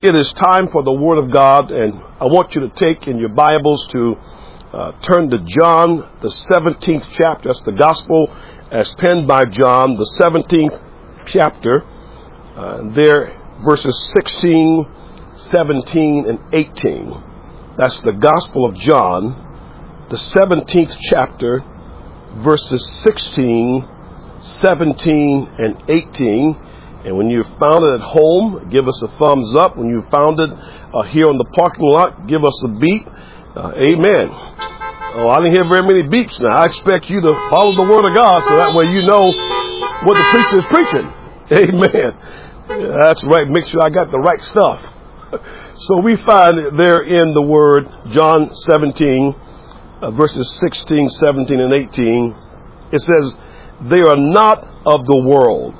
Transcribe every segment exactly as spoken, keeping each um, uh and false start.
It is time for the Word of God, and I want you to take in your Bibles to uh, turn to John, the seventeenth chapter. That's the Gospel as penned by John, the seventeenth chapter. Uh, there, verses sixteen, seventeen, and eighteen. That's the Gospel of John, the seventeenth chapter, verses sixteen, seventeen, and eighteen. And when you've found it at home, give us a thumbs up. When you've found it uh, here on the parking lot, give us a beep. Uh, amen. Oh, I didn't hear very many beeps now. I expect you to follow the Word of God so that way you know what the preacher is preaching. Amen. Yeah, that's right. Make sure I got the right stuff. So we find there in the Word, John seventeen, uh, verses sixteen, seventeen, and eighteen. It says, "They are not of the world,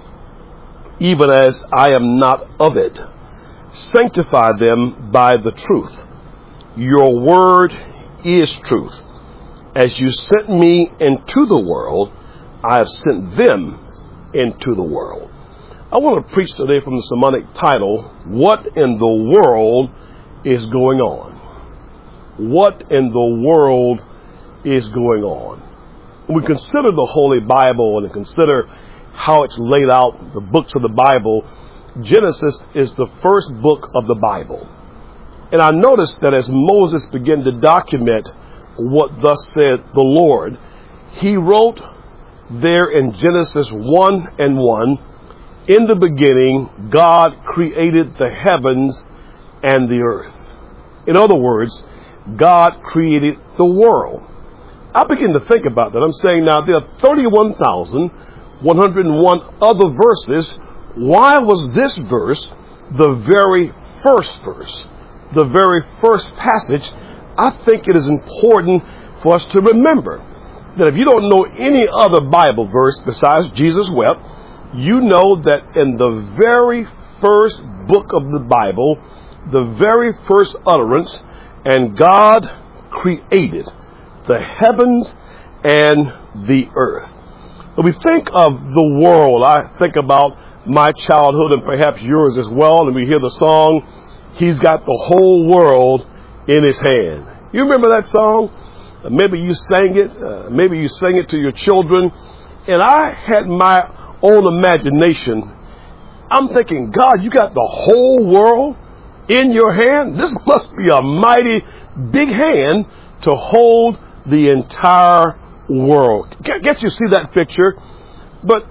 even as I am not of it. Sanctify them by the truth. Your word is truth. As you sent me into the world, I have sent them into the world." I want to preach today from the sermonic title, "What in the World is Going On?" What in the world is going on? When we consider the Holy Bible and consider how it's laid out, the books of the Bible, Genesis is the first book of the Bible. And I noticed that as Moses began to document what thus said the Lord, he wrote there in Genesis one and one, "In the beginning, God created the heavens and the earth." In other words, God created the world. I begin to think about that. I'm saying now there are thirty-one thousand one hundred one other verses. Why was this verse the very first verse, the very first passage? I think it is important for us to remember that if you don't know any other Bible verse besides Jesus wept, you know that in the very first book of the Bible, the very first utterance, and God created the heavens and the earth. When we think of the world, I think about my childhood and perhaps yours as well, and we hear the song, "He's got the whole world in his hand." You remember that song? Uh, maybe you sang it. Uh, maybe you sang it to your children. And I had my own imagination. I'm thinking, God, you got the whole world in your hand? This must be a mighty big hand to hold the entire world. Guess you see that picture. But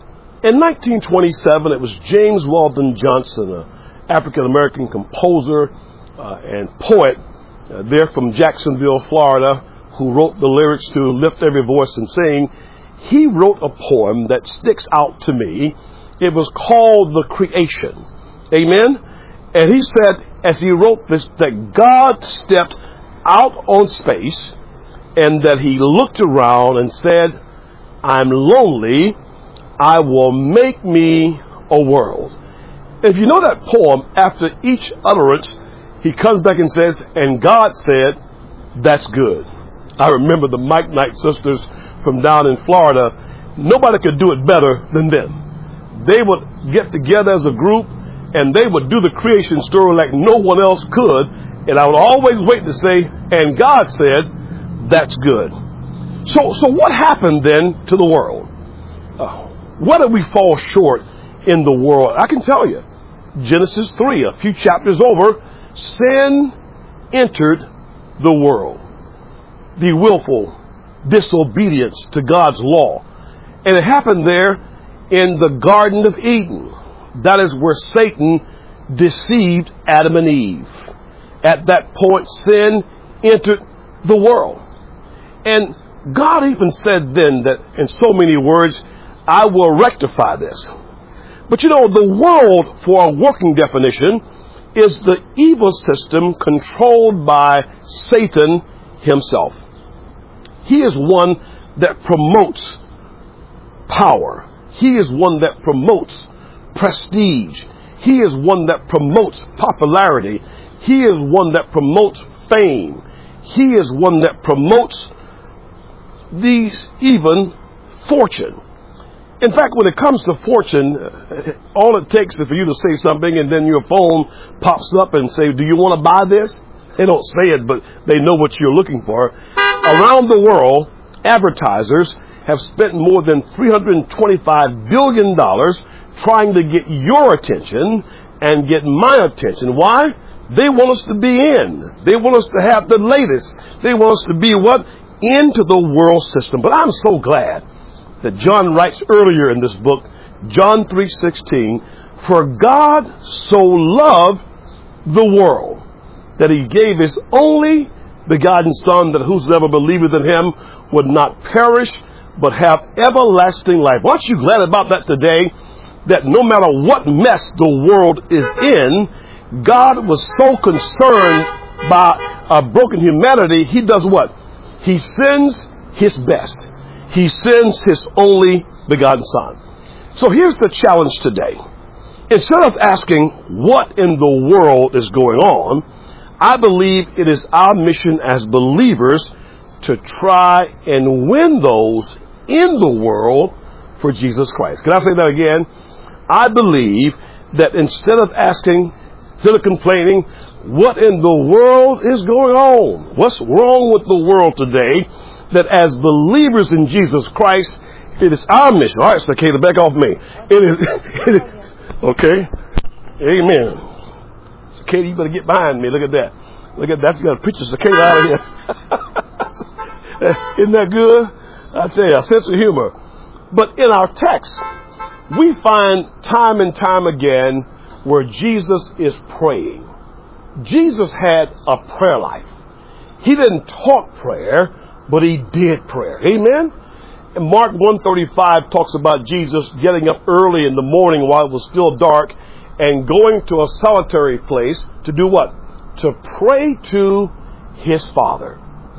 in nineteen twenty-seven, it was James Weldon Johnson, an African-American composer uh, and poet uh, there from Jacksonville, Florida, who wrote the lyrics to "Lift Every Voice and Sing." He wrote a poem that sticks out to me. It was called "The Creation." Amen? And he said, as he wrote this, that God stepped out on space and that he looked around and said, "I'm lonely. I will make me a world." If you know that poem, after each utterance, he comes back and says, "And God said, that's good." I remember the Mike Knight sisters from down in Florida. Nobody could do it better than them. They would get together as a group and they would do the creation story like no one else could. And I would always wait to say, "And God said, that's good." So, so what happened then to the world? Uh, where did we fall short in the world? I can tell you. Genesis three, a few chapters over, sin entered the world. The willful disobedience to God's law. And it happened there in the Garden of Eden. That is where Satan deceived Adam and Eve. At that point, sin entered the world. And God even said then that in so many words, "I will rectify this." But you know, the world, for a working definition, is the evil system controlled by Satan himself. He is one that promotes power. He is one that promotes prestige. He is one that promotes popularity. He is one that promotes fame. He is one that promotes these even fortune. In fact, when it comes to fortune, all it takes is for you to say something and then your phone pops up and say, do you want to buy this? They don't say it, but they know what you're looking for. Around the world, advertisers have spent more than three hundred twenty-five billion dollars trying to get your attention and get my attention. Why? They want us to be in. They want us to have the latest. They want us to be what? Into the world system. But I'm so glad that John writes earlier in this book, John three sixteen, for God so loved the world that he gave his only begotten Son, that whosoever believeth in him would not perish, but have everlasting life. Aren't you glad about that today? That no matter what mess the world is in, God was so concerned by a broken humanity, he does what? He sends his best. He sends his only begotten Son. So here's the challenge today. Instead of asking what in the world is going on, I believe it is our mission as believers to try and win those in the world for Jesus Christ. Can I say that again? I believe that instead of asking, instead of complaining, what in the world is going on? What's wrong with the world today? That as believers in Jesus Christ, it is our mission. All right, Cicada, back off me. It is, it is okay. Amen. Cicada, you better get behind me. Look at that. Look at that. You got a picture of Cicada out of here. Isn't that good? I tell you, a sense of humor. But in our text, we find time and time again where Jesus is praying. Jesus had a prayer life. He didn't talk prayer, but he did prayer. Amen? And Mark one thirty-five talks about Jesus getting up early in the morning while it was still dark and going to a solitary place to do what? To pray to his Father.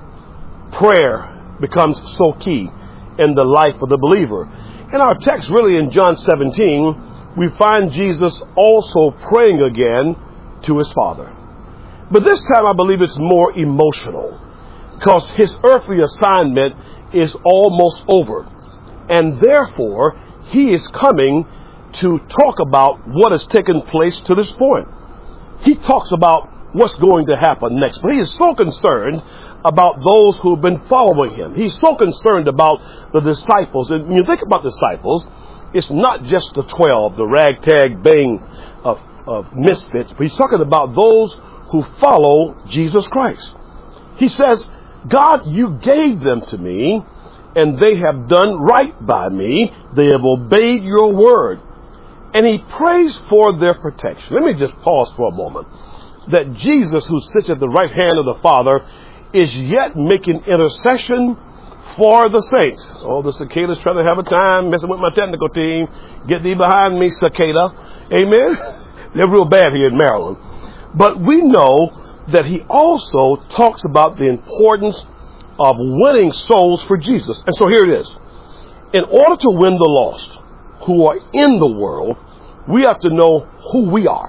Prayer becomes so key in the life of the believer. In our text, really in John seventeen, we find Jesus also praying again to his Father. But this time I believe it's more emotional, because his earthly assignment is almost over. And therefore, he is coming to talk about what has taken place to this point. He talks about what's going to happen next. But he is so concerned about those who have been following him. He's so concerned about the disciples. And when you think about disciples, it's not just the twelve, the ragtag bang of, of misfits, but he's talking about those who follow Jesus Christ. He says, God, you gave them to me, and they have done right by me. They have obeyed your word. And he prays for their protection. Let me just pause for a moment. That Jesus, who sits at the right hand of the Father, is yet making intercession for the saints. Oh, the Cicada's trying to have a time messing with my technical team. Get thee behind me, Cicada. Amen? They're real bad here in Maryland. But we know that he also talks about the importance of winning souls for Jesus. And so here it is. In order to win the lost who are in the world, we have to know who we are.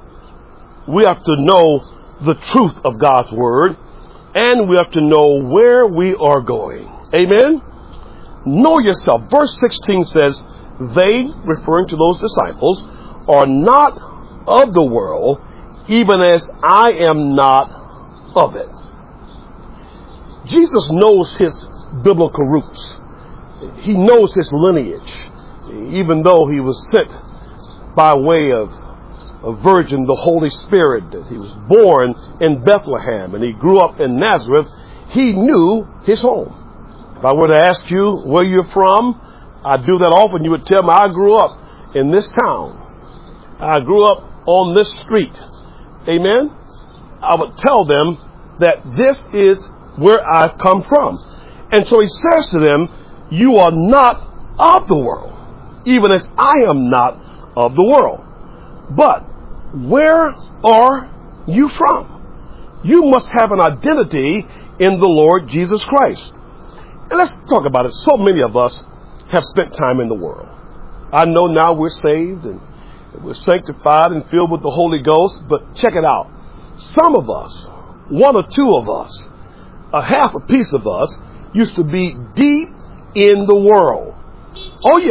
We have to know the truth of God's word, and we have to know where we are going. Amen? Know yourself. Verse sixteen says, they, referring to those disciples, are not of the world, even as I am not of it. Jesus knows his biblical roots. He knows his lineage, even though he was sent by way of a virgin, the Holy Spirit. He was born in Bethlehem and he grew up in Nazareth. He knew his home. If I were to ask you where you're from, I do that often. You would tell me, I grew up in this town. I grew up on this street. Amen? I would tell them that this is where I've come from. And so he says to them, you are not of the world, even as I am not of the world. But where are you from? You must have an identity in the Lord Jesus Christ. And let's talk about it. So many of us have spent time in the world. I know now we're saved and we're sanctified and filled with the Holy Ghost, but check it out. Some of us, one or two of us, a half a piece of us, used to be deep in the world. Oh yeah,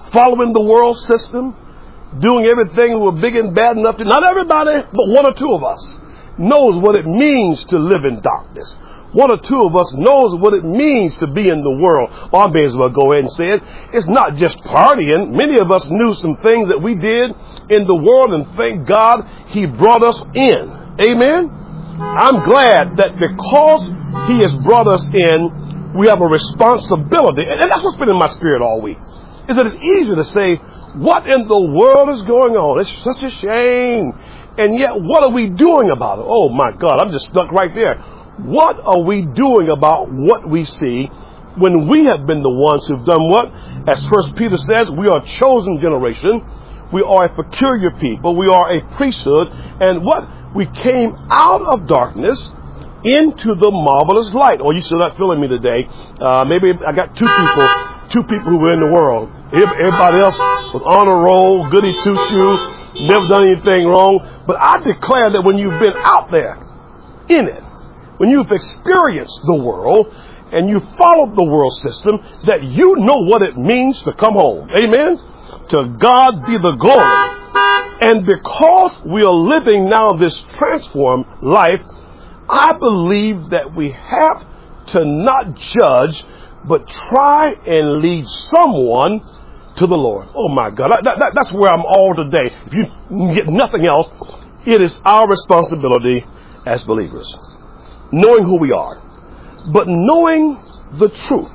following the world system, doing everything we're big and bad enough to. Not everybody, but one or two of us knows what it means to live in darkness. One or two of us knows what it means to be in the world. Or I may as well go ahead and say it. It's not just partying. Many of us knew some things that we did in the world, and thank God He brought us in. Amen? I'm glad that because He has brought us in, we have a responsibility. And that's what's been in my spirit all week, is that it's easier to say, what in the world is going on? It's such a shame. And yet, what are we doing about it? Oh, my God, I'm just stuck right there. What are we doing about what we see when we have been the ones who've done what? As First Peter says, we are a chosen generation. We are a peculiar people. We are a priesthood. And what? We came out of darkness into the marvelous light. Oh, you still not feeling me today. Uh, maybe I got two people, two people who were in the world. Everybody else was on a roll, goody two-shoes, never done anything wrong. But I declare that when you've been out there in it, when you've experienced the world and you followed the world system, that you know what it means to come home. Amen? To God be the glory. And because we are living now this transformed life, I believe that we have to not judge, but try and lead someone to the Lord. Oh my God, that, that, that's where I'm all today. If you get nothing else, it is our responsibility as believers. Knowing who we are, but knowing the truth.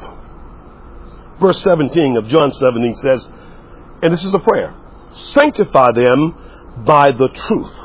Verse seventeen of John seventeen says, and this is the prayer, sanctify them by the truth.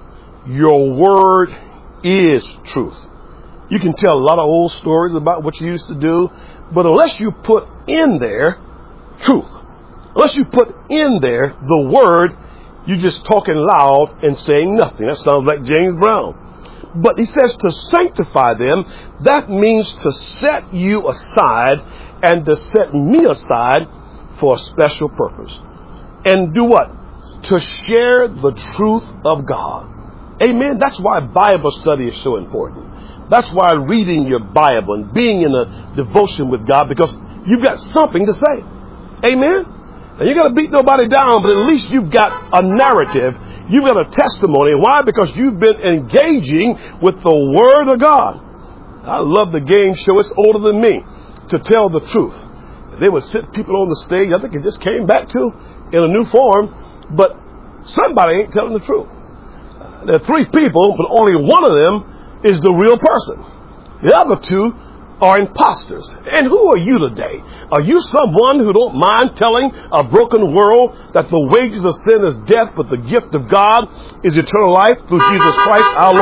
Your word is truth. You can tell a lot of old stories about what you used to do, but unless you put in there truth, unless you put in there the word, you're just talking loud and saying nothing. That sounds like James Brown. But he says to sanctify them, that means to set you aside and to set me aside for a special purpose. And do what? To share the truth of God. Amen. That's why Bible study is so important. That's why reading your Bible and being in a devotion with God, because you've got something to say. Amen. And you're going to beat nobody down, but at least you've got a narrative. You've got a testimony. Why? Because you've been engaging with the Word of God. I love the game show. It's older than me, To Tell the Truth. They would sit people on the stage. I think it just came back to in a new form. But somebody ain't telling the truth. There are three people, but only one of them is the real person. The other two are imposters. And who are you today? Are you someone who don't mind telling a broken world that the wages of sin is death, but the gift of God is eternal life through Jesus Christ our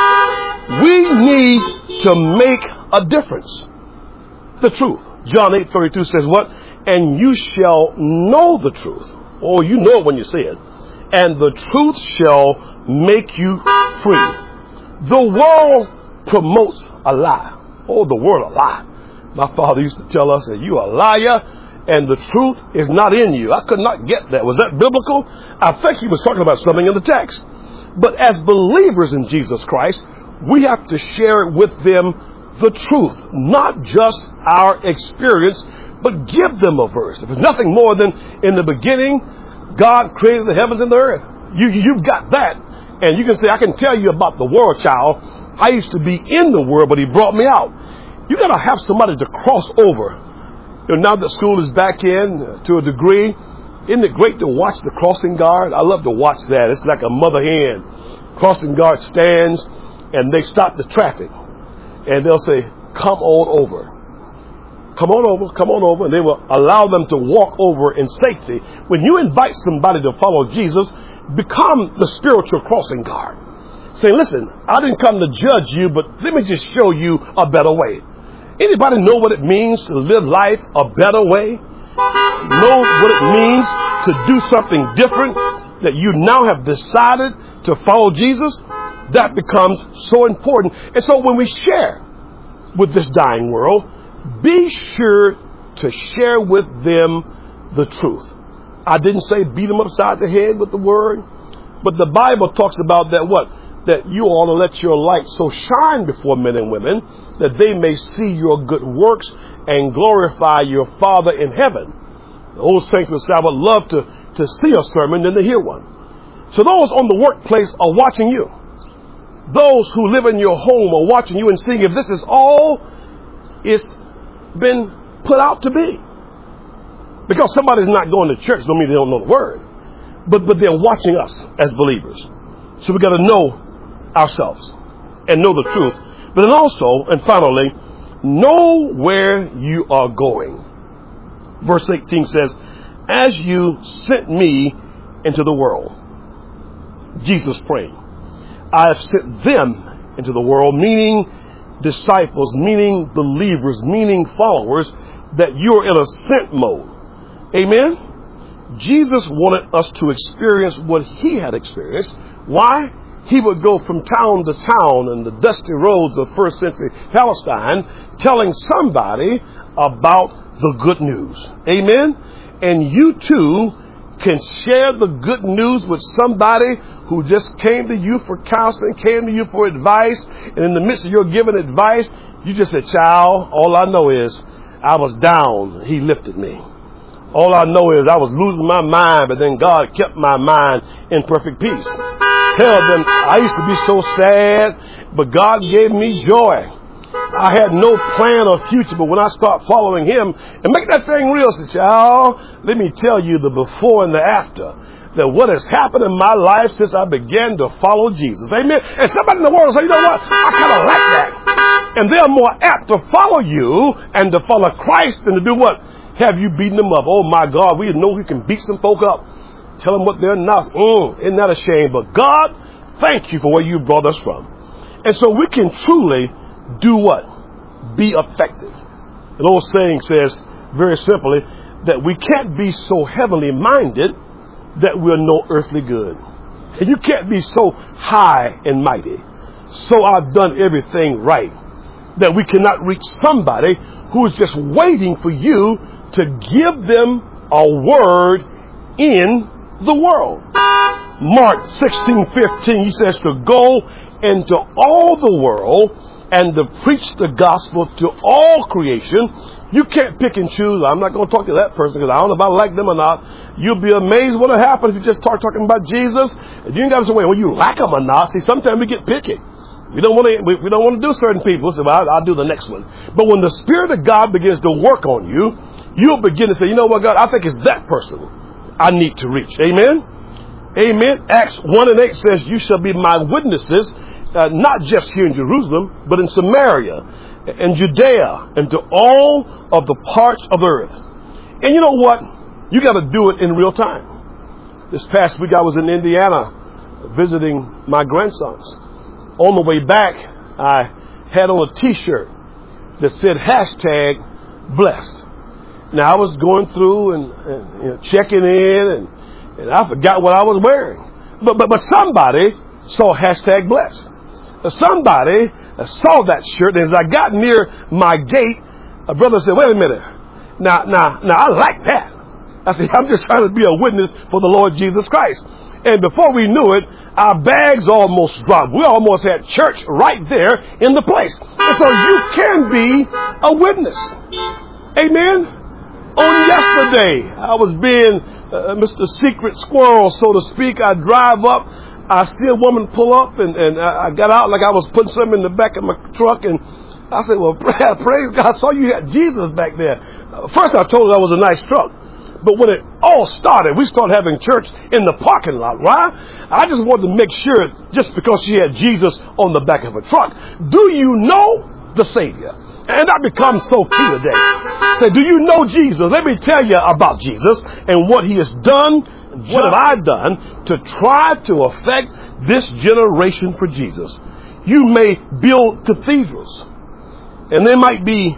Lord? We need to make a difference. The truth. John eight thirty-two says what? And you shall know the truth. Oh, you know it when you see it. And the truth shall make you free. The world promotes a lie. Oh, the word a lie. My father used to tell us that you are a liar and the truth is not in you. I could not get that. Was that biblical? I think he was talking about something in the text. But as believers in Jesus Christ, we have to share with them the truth, not just our experience, but give them a verse. If it's nothing more than in the beginning, God created the heavens and the earth. You, you've got that. And you can say, I can tell you about the world, child. I used to be in the world, but he brought me out. You got to have somebody to cross over. You know, now that school is back in uh, to a degree, isn't it great to watch the crossing guard? I love to watch that. It's like a mother hen. Crossing guard stands and they stop the traffic. And they'll say, come on over. Come on over, come on over. And they will allow them to walk over in safety. When you invite somebody to follow Jesus, become the spiritual crossing guard. Say, listen, I didn't come to judge you, but let me just show you a better way. Anybody know what it means to live life a better way? Know what it means to do something different, that you now have decided to follow Jesus? That becomes so important. And so when we share with this dying world, be sure to share with them the truth. I didn't say beat them upside the head with the word, but the Bible talks about that what? That you ought to let your light so shine before men and women that they may see your good works and glorify your Father in heaven. The old saints would say, I would love to, to see a sermon than to hear one. So those on the workplace are watching you. Those who live in your home are watching you and seeing if this is all it's been put out to be. Because somebody's not going to church don't mean they don't know the word. But, but they're watching us as believers. So we got to know ourselves and know the truth. But then also, and finally, know where you are going. Verse eighteen says, as you sent me into the world. Jesus praying. I have sent them into the world, meaning disciples, meaning believers, meaning followers, that you're in a sent mode. Amen? Jesus wanted us to experience what he had experienced. Why? He would go from town to town in the dusty roads of first century Palestine telling somebody about the good news. Amen? And you too can share the good news with somebody who just came to you for counseling, came to you for advice, and in the midst of your giving advice, you just said, child, all I know is I was down, he lifted me. All I know is I was losing my mind, but then God kept my mind in perfect peace. Tell them, I used to be so sad, but God gave me joy. I had no plan or future, but when I start following him and make that thing real, say, child, let me tell you the before and the after. That what has happened in my life since I began to follow Jesus. Amen. And somebody in the world say, you know what? I kind of like that. And they're more apt to follow you and to follow Christ than to do what? Have you beaten them up? Oh my God, we know we can beat some folk up. Tell them what they're not. Mm, isn't that a shame? But God, thank you for where you brought us from. And so we can truly do what? Be effective. An old saying says, very simply, that we can't be so heavenly minded that we're no earthly good. And you can't be so high and mighty, so I've done everything right, that we cannot reach somebody who is just waiting for you to give them a word in the world. Mark sixteen fifteen, he says to go into all the world and to preach the gospel to all creation. You can't pick and choose. I'm not going to talk to that person because I don't know if I like them or not. You'll be amazed what will happen if you just start talking about Jesus. And you ain't got to say, well, you like them or not. See, sometimes we get picky. We don't want to. We, we don't want to do certain people. So I'll, I'll do the next one. But when the Spirit of God begins to work on you, you'll begin to say, you know what, God, I think it's that person I need to reach. Amen. Amen. Acts one and eight says, you shall be my witnesses. Uh, not just here in Jerusalem, but in Samaria and Judea and to all of the parts of the earth. And you know what? You got to do it in real time. This past week I was in Indiana visiting my grandsons. On the way back, I had on a t-shirt that said hashtag blessed. Now I was going through and, and you know, checking in and, and I forgot what I was wearing. But, but, but somebody saw hashtag blessed. Somebody saw that shirt, and as I got near my gate, a brother said, wait a minute. Now, now, now, I like that. I said, I'm just trying to be a witness for the Lord Jesus Christ. And before we knew it, our bags almost dropped. We almost had church right there in the place. And so you can be a witness. Amen? On yesterday, I was being uh, Mister Secret Squirrel, so to speak. I drive up. I see a woman pull up, and, and I got out like I was putting something in the back of my truck, and I said, well, praise God, I saw you had Jesus back there. First I told her that was a nice truck, but when it all started, we started having church in the parking lot. Why? I just wanted to make sure, just because she had Jesus on the back of her truck, do you know the Savior? And that becomes so key today. Say, do you know Jesus? Let me tell you about Jesus and what he has done. What have I done to try to affect this generation for Jesus? You may build cathedrals, and they might be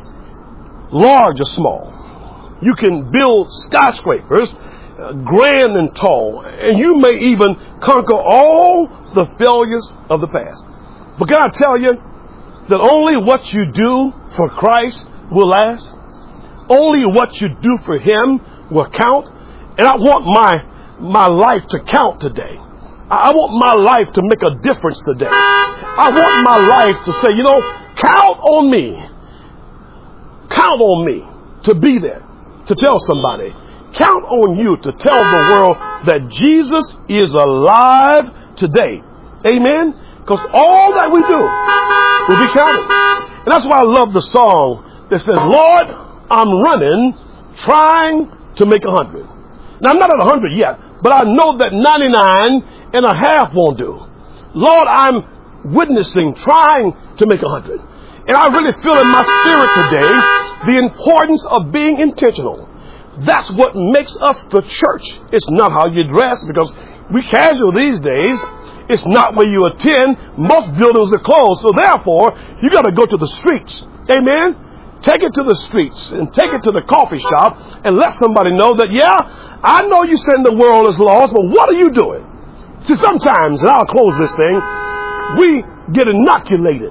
large or small. You can build skyscrapers, uh, grand and tall, and you may even conquer all the failures of the past. But can I tell you that only what you do for Christ will last? Only what you do for him will count. And I want my my life to count today. I want my life to make a difference today. I want my life to say, you know, count on me. Count on me to be there, to tell somebody, count on you to tell the world that Jesus is alive today. Amen? Because all that we do will be counted. And that's why I love the song that says, Lord, I'm running, trying to make a hundred. Now, I'm not at a hundred yet, but I know that ninety-nine and a half won't do. Lord, I'm witnessing, trying to make a hundred. And I really feel in my spirit today the importance of being intentional. That's what makes us the church. It's not how you dress, because we casual these days. It's not where you attend. Most buildings are closed. So therefore, you got to go to the streets. Amen? Take it to the streets and take it to the coffee shop and let somebody know that, yeah, I know you saying the world is lost, but what are you doing? See, sometimes, and I'll close this thing, we get inoculated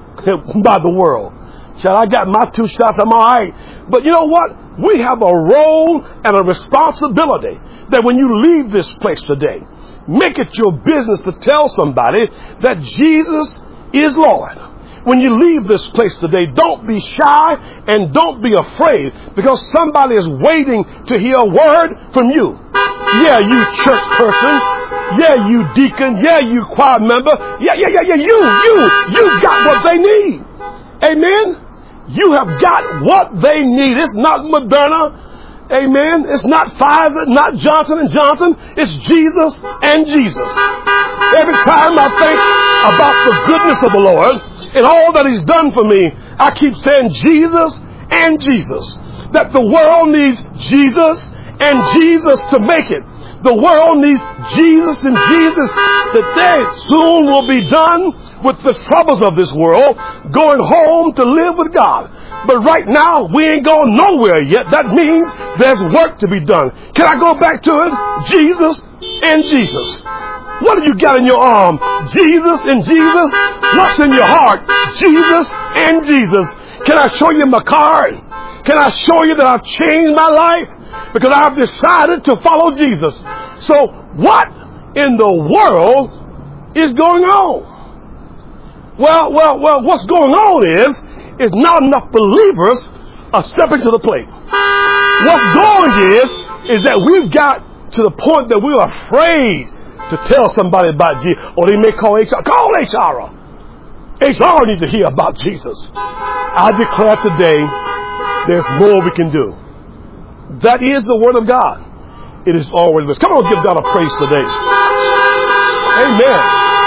by the world. So I got my two shots, I'm all right. But you know what? We have a role and a responsibility that when you leave this place today, make it your business to tell somebody that Jesus is Lord. When you leave this place today, don't be shy and don't be afraid, because somebody is waiting to hear a word from you. Yeah, you church person. Yeah, you deacon. Yeah, you choir member. Yeah, yeah, yeah, yeah. You, you, you got what they need. Amen. You have got what they need. It's not Moderna. Amen. It's not Pfizer, not Johnson and Johnson. It's Jesus and Jesus. Every time I think about the goodness of the Lord and all that He's done for me, I keep saying Jesus and Jesus. That the world needs Jesus and Jesus to make it. The world needs Jesus and Jesus today. Soon will be done with the troubles of this world, going home to live with God. But right now, we ain't going nowhere yet. That means there's work to be done. Can I go back to it? Jesus and Jesus. What do you got in your arm? Jesus and Jesus. What's in your heart? Jesus and Jesus. Can I show you my card? Can I show you that I've changed my life? Because I've decided to follow Jesus. So what in the world is going on? Well, well, well, what's going on is, is not enough believers are stepping to the plate. What's going is, is that we've got to the point that we're afraid to tell somebody about Jesus. Or they may call H R. Call H R. H R needs to hear about Jesus. I declare today, there's more we can do. That is the Word of God. It is always this. Come on, give God a praise today. Amen.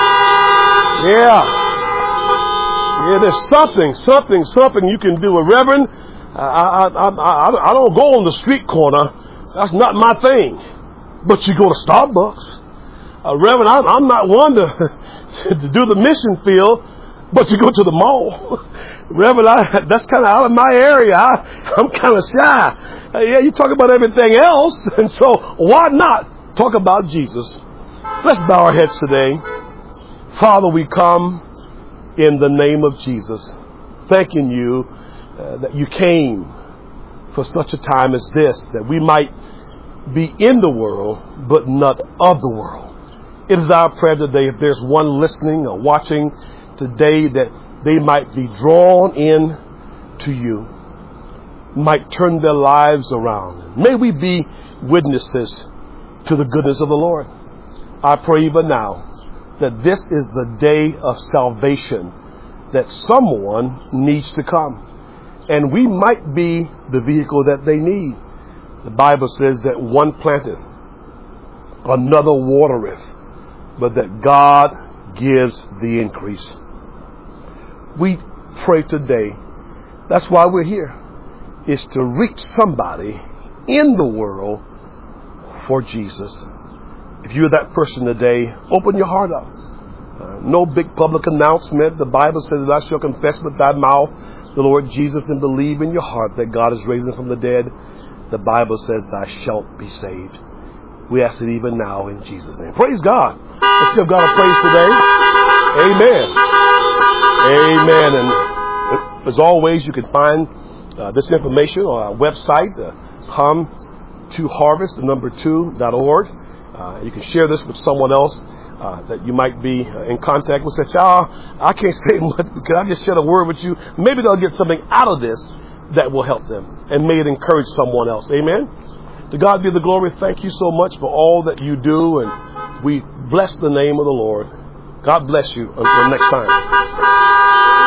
Yeah. Yeah, there's something, something, something you can do. Well, Reverend, I, I, I, I, I don't go on the street corner. That's not my thing. But you go to Starbucks. Uh, Reverend, I, I'm not one to, to do the mission field, but you go to the mall. Reverend, I, that's kind of out of my area. I, I'm kind of shy. Uh, yeah, you talk about everything else, and so why not talk about Jesus? Let's bow our heads today. Father, we come in the name of Jesus, thanking you uh, that you came for such a time as this, that we might be in the world, but not of the world. It is our prayer today, if there's one listening or watching today, that they might be drawn in to you, might turn their lives around. May we be witnesses to the goodness of the Lord. I pray even now that this is the day of salvation, that someone needs to come. And we might be the vehicle that they need. The Bible says that one planteth, another watereth, but that God gives the increase. We pray today, that's why we're here, is to reach somebody in the world for Jesus. If you're that person today, open your heart up. Uh, no big public announcement. The Bible says, thou shalt confess with thy mouth the Lord Jesus and believe in your heart that God is raising from the dead. The Bible says, thou shalt be saved. We ask it even now in Jesus' name. Praise God. Let's give God a praise today. Amen. Amen. And as always, you can find uh, this information on our website, uh, come to harvest, the number two, dot org. Uh, you can share this with someone else uh, that you might be uh, in contact with. Say, child, I can't say much. Can I just share a word with you? Maybe they'll get something out of this that will help them. And may it encourage someone else. Amen. To God be the glory. Thank you so much for all that you do, and we bless the name of the Lord. God bless you. Until next time.